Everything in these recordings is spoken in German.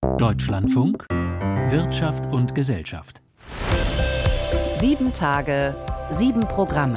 Deutschlandfunk, Wirtschaft und Gesellschaft. 7 Tage, 7 Programme.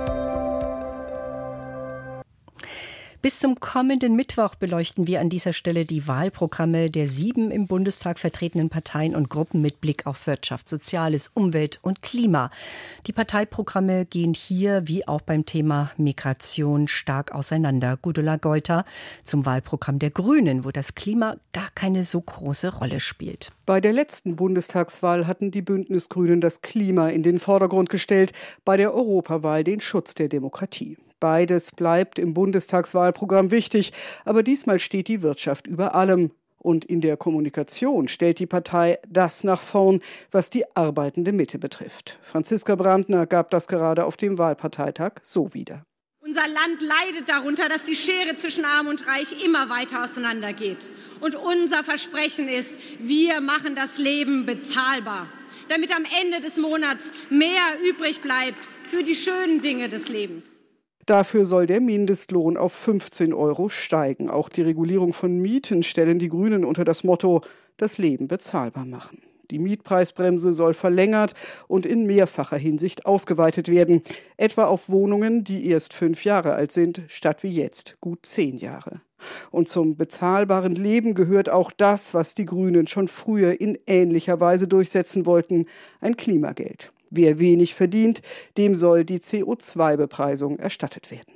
Bis zum kommenden Mittwoch beleuchten wir an dieser Stelle die Wahlprogramme der 7 im Bundestag vertretenen Parteien und Gruppen mit Blick auf Wirtschaft, Soziales, Umwelt und Klima. Die Parteiprogramme gehen hier, wie auch beim Thema Migration, stark auseinander. Gudula Geuter zum Wahlprogramm der Grünen, wo das Klima gar keine so große Rolle spielt. Bei der letzten Bundestagswahl hatten die Bündnisgrünen das Klima in den Vordergrund gestellt, bei der Europawahl den Schutz der Demokratie. Beides bleibt im Bundestagswahlprogramm wichtig, aber diesmal steht die Wirtschaft über allem. Und in der Kommunikation stellt die Partei das nach vorn, was die arbeitende Mitte betrifft. Franziska Brandner gab das gerade auf dem Wahlparteitag so wieder. Unser Land leidet darunter, dass die Schere zwischen Arm und Reich immer weiter auseinandergeht. Und unser Versprechen ist, wir machen das Leben bezahlbar, damit am Ende des Monats mehr übrig bleibt für die schönen Dinge des Lebens. Dafür soll der Mindestlohn auf 15 € steigen. Auch die Regulierung von Mieten stellen die Grünen unter das Motto, das Leben bezahlbar machen. Die Mietpreisbremse soll verlängert und in mehrfacher Hinsicht ausgeweitet werden. Etwa auf Wohnungen, die erst 5 Jahre alt sind, statt wie jetzt gut 10 Jahre. Und zum bezahlbaren Leben gehört auch das, was die Grünen schon früher in ähnlicher Weise durchsetzen wollten, ein Klimageld. Wer wenig verdient, dem soll die CO2-Bepreisung erstattet werden.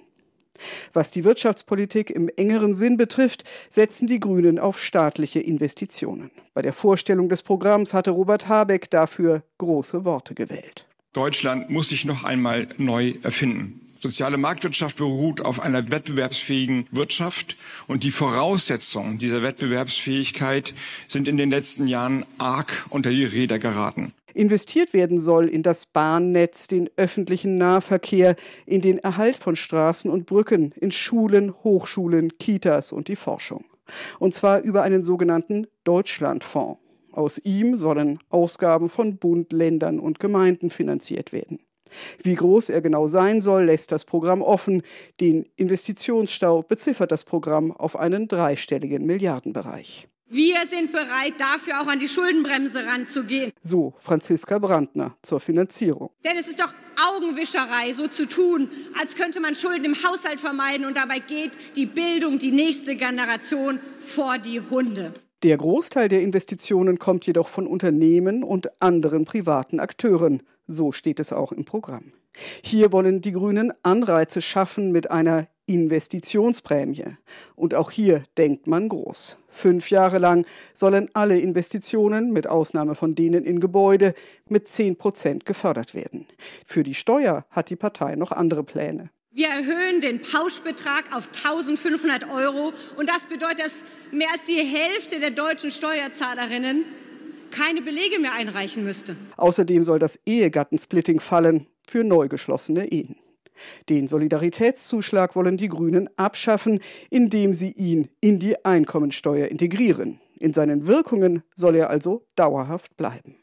Was die Wirtschaftspolitik im engeren Sinn betrifft, setzen die Grünen auf staatliche Investitionen. Bei der Vorstellung des Programms hatte Robert Habeck dafür große Worte gewählt. Deutschland muss sich noch einmal neu erfinden. Soziale Marktwirtschaft beruht auf einer wettbewerbsfähigen Wirtschaft und die Voraussetzungen dieser Wettbewerbsfähigkeit sind in den letzten Jahren arg unter die Räder geraten. Investiert werden soll in das Bahnnetz, den öffentlichen Nahverkehr, in den Erhalt von Straßen und Brücken, in Schulen, Hochschulen, Kitas und die Forschung. Und zwar über einen sogenannten Deutschlandfonds. Aus ihm sollen Ausgaben von Bund, Ländern und Gemeinden finanziert werden. Wie groß er genau sein soll, lässt das Programm offen. Den Investitionsstau beziffert das Programm auf einen 3-stelligen Milliardenbereich. Wir sind bereit, dafür auch an die Schuldenbremse ranzugehen. So Franziska Brandner zur Finanzierung. Denn es ist doch Augenwischerei, so zu tun, als könnte man Schulden im Haushalt vermeiden und dabei geht die Bildung, die nächste Generation, vor die Hunde. Der Großteil der Investitionen kommt jedoch von Unternehmen und anderen privaten Akteuren. So steht es auch im Programm. Hier wollen die Grünen Anreize schaffen mit einer Investitionsprämie. Und auch hier denkt man groß. 5 Jahre lang sollen alle Investitionen, mit Ausnahme von denen in Gebäude, mit 10% gefördert werden. Für die Steuer hat die Partei noch andere Pläne. Wir erhöhen den Pauschbetrag auf 1.500 € und das bedeutet, dass mehr als die Hälfte der deutschen Steuerzahlerinnen keine Belege mehr einreichen müsste. Außerdem soll das Ehegattensplitting fallen für neu geschlossene Ehen. Den Solidaritätszuschlag wollen die Grünen abschaffen, indem sie ihn in die Einkommensteuer integrieren. In seinen Wirkungen soll er also dauerhaft bleiben.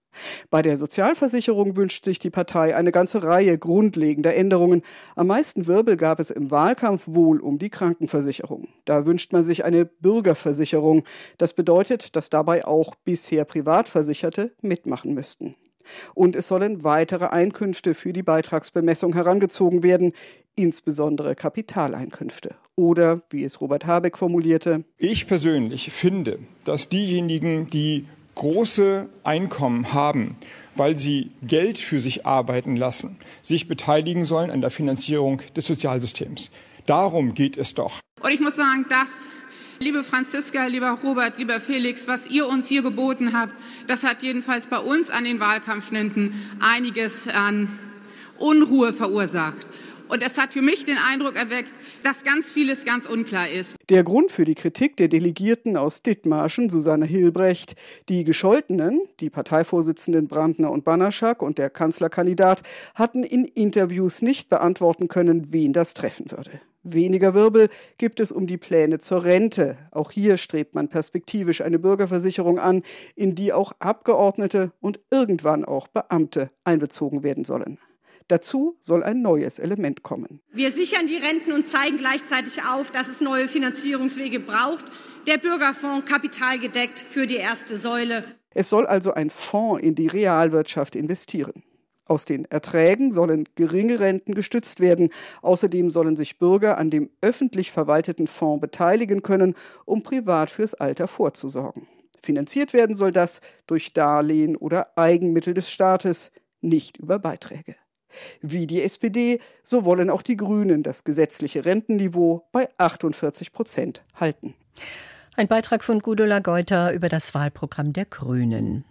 Bei der Sozialversicherung wünscht sich die Partei eine ganze Reihe grundlegender Änderungen. Am meisten Wirbel gab es im Wahlkampf wohl um die Krankenversicherung. Da wünscht man sich eine Bürgerversicherung. Das bedeutet, dass dabei auch bisher Privatversicherte mitmachen müssten. Und es sollen weitere Einkünfte für die Beitragsbemessung herangezogen werden, insbesondere Kapitaleinkünfte. Oder, wie es Robert Habeck formulierte: Ich persönlich finde, dass diejenigen, die große Einkommen haben, weil sie Geld für sich arbeiten lassen, sich beteiligen sollen an der Finanzierung des Sozialsystems. Darum geht es doch. Und ich muss sagen, das, liebe Franziska, lieber Robert, lieber Felix, was ihr uns hier geboten habt, das hat jedenfalls bei uns an den Wahlkampfständen einiges an Unruhe verursacht. Und es hat für mich den Eindruck erweckt, dass ganz vieles ganz unklar ist. Der Grund für die Kritik der Delegierten aus Dithmarschen, Susanne Hilbrecht, die Gescholtenen, die Parteivorsitzenden Brandner und Banaschak und der Kanzlerkandidat, hatten in Interviews nicht beantworten können, wen das treffen würde. Weniger Wirbel gibt es um die Pläne zur Rente. Auch hier strebt man perspektivisch eine Bürgerversicherung an, in die auch Abgeordnete und irgendwann auch Beamte einbezogen werden sollen. Dazu soll ein neues Element kommen. Wir sichern die Renten und zeigen gleichzeitig auf, dass es neue Finanzierungswege braucht. der Bürgerfonds kapitalgedeckt für die erste Säule. Es soll also ein Fonds in die Realwirtschaft investieren. Aus den Erträgen sollen geringe Renten gestützt werden. Außerdem sollen sich Bürger an dem öffentlich verwalteten Fonds beteiligen können, um privat fürs Alter vorzusorgen. Finanziert werden soll das durch Darlehen oder Eigenmittel des Staates, nicht über Beiträge. Wie die SPD, so wollen auch die Grünen das gesetzliche Rentenniveau bei 48% halten. Ein Beitrag von Gudula Geuter über das Wahlprogramm der Grünen.